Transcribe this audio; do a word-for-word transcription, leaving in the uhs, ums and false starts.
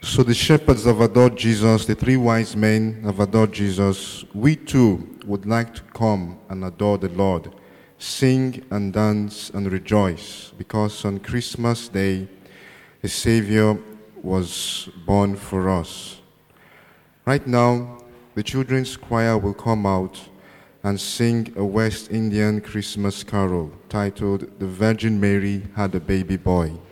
So the shepherds have adored Jesus, the three wise men have adored Jesus. We too would like to come and adore the Lord, sing and dance and rejoice, because on Christmas Day, a Savior was born for us. Right now, the children's choir will come out and sing a West Indian Christmas carol titled "The Virgin Mary Had a Baby Boy."